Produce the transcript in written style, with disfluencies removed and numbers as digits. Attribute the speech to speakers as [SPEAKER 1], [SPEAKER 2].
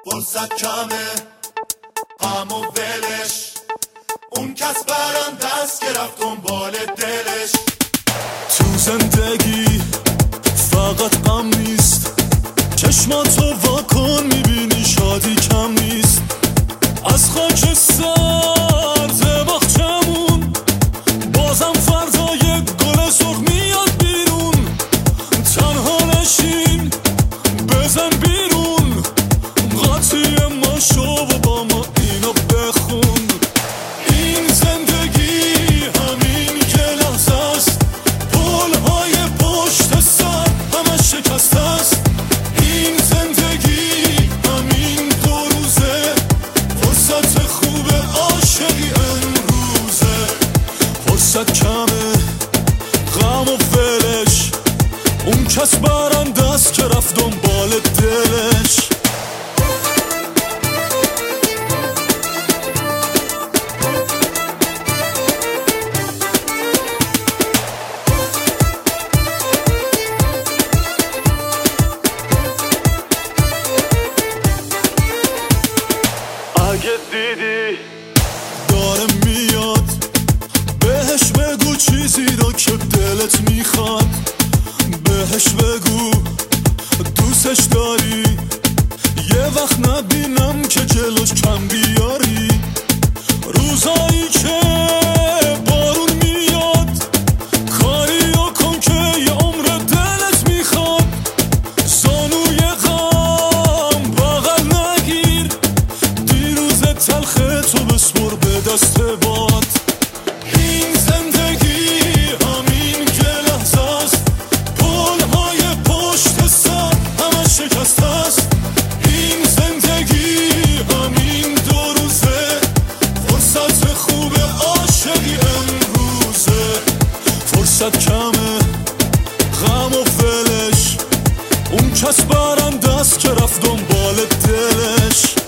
[SPEAKER 1] فرصت کمه غم و ولش، اون کس برنده است که رفت دنبال دلش.
[SPEAKER 2] تو زندگی فقط غم نیست، چشماتو واکن میبینی شادی کم نیست. از خاک سرد باغچمون بازم فردا یک گل سرخ میاد بیرون. تنها نشین بزن بیرون، قاطی ما شو و با ما اینو بخون. این زندگی همین که لحظه است، پلهای پشت سر همه شکسته است. این زندگی همین دو روزه، فرصت خوب عاشقی امروزه. فرصت کمه غم و ولش، اون کس برنده است که رفت دنبال دلش. اگه دیدی داره میاد، بهش بگو چیزی رو که دلت میخواد. بهش بگو دوستش داری، یه وقت نبینم که جلوش کم بیاری. روزایی که بارون میاد، کاریو کن که یه عمر دلت میخواد. زانوی غم بغل نگیر، دیروز تلخه تو بسپر به دست باد. این زندگی همین که لحظه است، پلهای پشت سر همه شکسته است. این زندگی همین دو روزه، فرصت خوب عاشقی امروزه. فرصت کمه غم و ولش، اون کس برنده است که رفت دنبال دلش.